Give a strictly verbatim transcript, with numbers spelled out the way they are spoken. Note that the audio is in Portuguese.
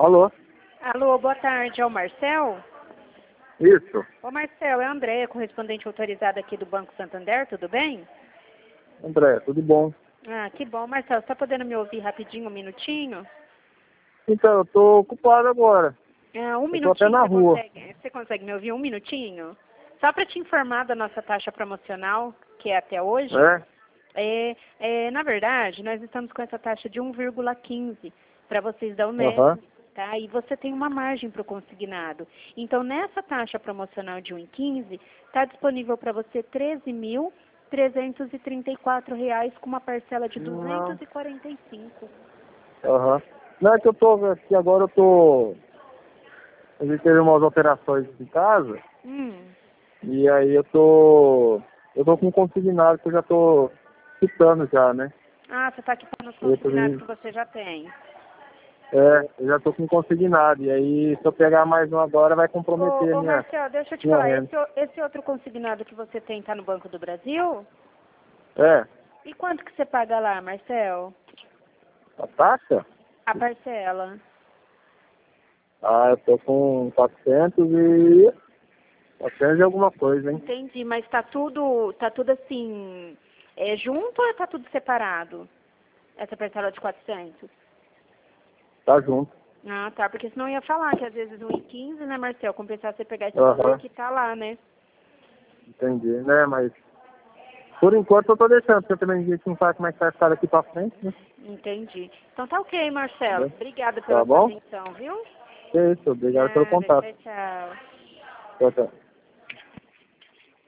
Alô? Alô, boa tarde, é o Marcel? Isso. Ô Marcel, é a Andréia, correspondente autorizada aqui do Banco Santander, tudo bem? André, tudo bom? Ah, que bom. Marcel, você tá podendo me ouvir rapidinho, um minutinho? Então, eu tô ocupado agora. Ah, um Eu tô até minutinho, na você rua. consegue, você consegue me ouvir um minutinho? Só para te informar da nossa taxa promocional, que é até hoje. É? É, é, na verdade, nós estamos com essa taxa de um vírgula quinze para vocês da Unesco, Aham. tá? E você tem uma margem para o consignado. Então, nessa taxa promocional de um vírgula quinze, está disponível para você treze mil trezentos e trinta e quatro reais com uma parcela de Não. duzentos e quarenta e cinco. Aham. Não, é que eu tô aqui agora, eu tô... A gente teve umas operações em casa, Hum. e aí eu tô... Eu tô com um consignado que eu já tô quitando já, né? Ah, você está aqui nos Eu tô... consignados que você já tem. É, eu já tô com um consignado, e aí se eu pegar mais um agora vai Ô, comprometer a ô minha, Marcel, deixa eu te minha falar, renda. esse, o- esse outro consignado que você tem está no Banco do Brasil? É, E quanto que você paga lá, Marcel? a taxa? A parcela? Ah, eu tô com quatrocentos e... quatrocentos e alguma coisa, hein? Entendi, mas tá tudo, tá tudo assim, é junto ou tá tudo separado? Essa parcela de quatrocentos? Tá junto. Ah, tá, porque senão eu ia falar que às vezes um e quinze, né, Marcel, compensar você pegar esse Aham. valor que tá lá, né? Entendi, né? Mas por enquanto eu tô deixando, porque também a gente não sabe como é que vai ficar daqui pra frente, né? Entendi. Então tá ok, Marcelo. Entendeu? Obrigada Tá pela sua bom? atenção, viu? É isso, obrigado pelo Nada, contato. tchau, tchau. Tchau, tchau.